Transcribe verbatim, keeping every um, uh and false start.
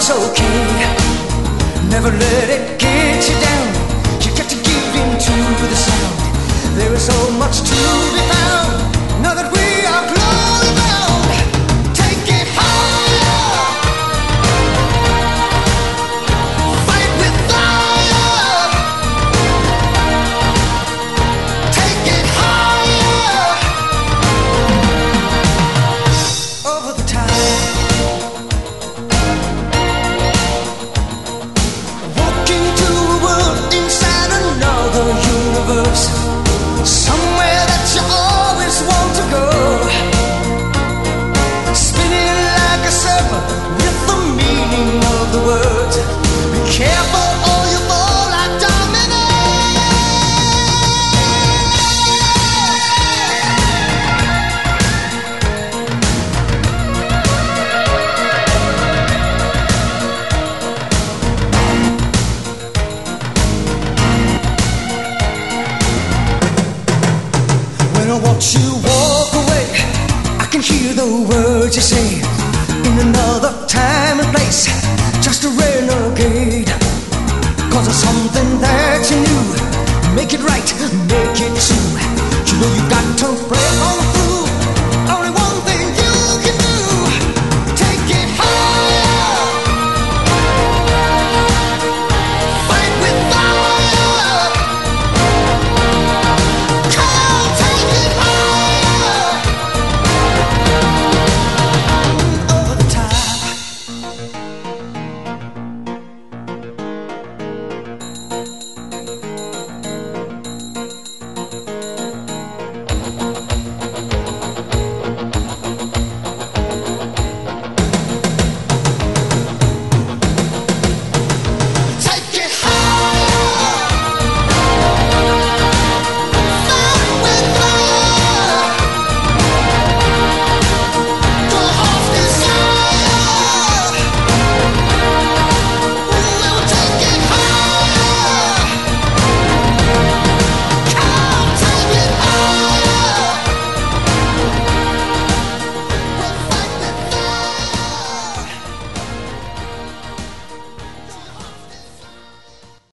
it's okay. Never let it get you down. You got to give in to the sound. There is so much to be found. Now that we are closing down, take it higher. Fight with fire. Take it higher. Over the tide. Walking to a world inside another universe. Somewhere that you always want to go. Spinning like a circle with the meaning of the words. Be careful or you fall like When I watch you walk away, I can hear the words you say in another time.